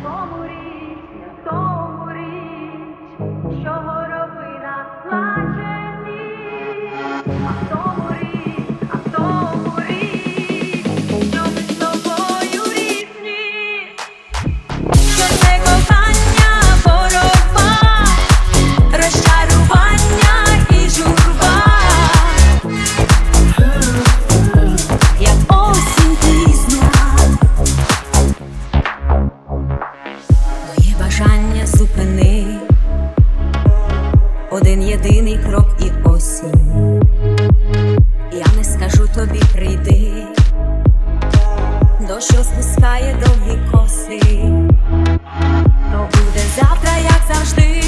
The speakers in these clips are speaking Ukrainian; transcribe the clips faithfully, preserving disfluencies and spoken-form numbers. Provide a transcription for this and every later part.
тому річ, не в тому річ, що горобина плаче ніч, а в тому річ, а в тому річ, що ми з тобою різні, що це кохання, боротьба, розчарування і журба, як осінь пізня. Моє бажання зупини, один єдиний крок і осінь. Я не скажу тобі прийди, дощ розпускає довгі коси, то буде завтра, як завжди,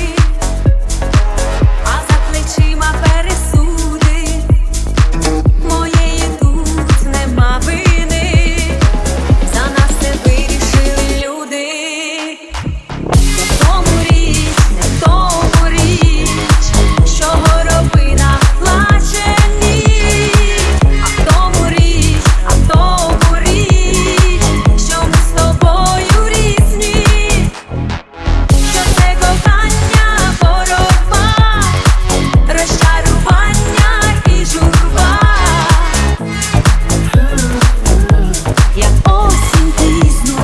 а за плечима пересуди, моєї тут нема вини, за нас це вирішили люди. Не в тому річ, не в тому річ, що горобина плаче ніч, а в тому річ, а в тому річ, що ми з тобою різні, що це кохання, боротьба, розчарування і журба, як осінь пізня.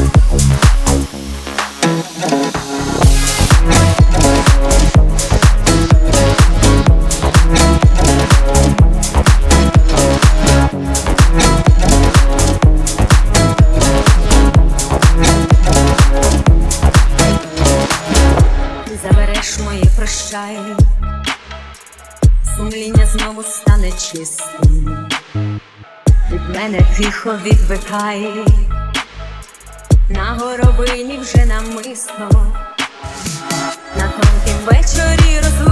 Ти забереш моє прощай, сумління знову стане чистим, від мене тихо відвикай, на горобині вже намисто, на тонкім вечорі розлуки.